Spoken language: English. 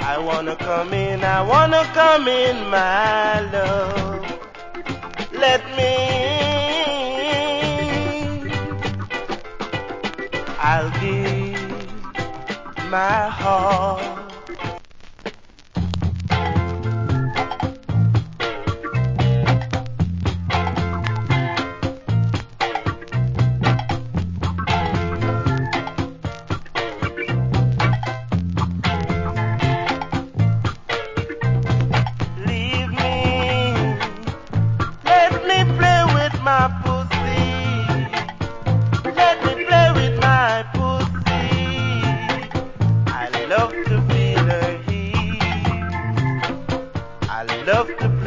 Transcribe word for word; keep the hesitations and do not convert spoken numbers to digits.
I wanna come in, I wanna come in, my love. Let me in. I'll give my heart. My pussy, let me play with my pussy. I love to feel her heat. I love to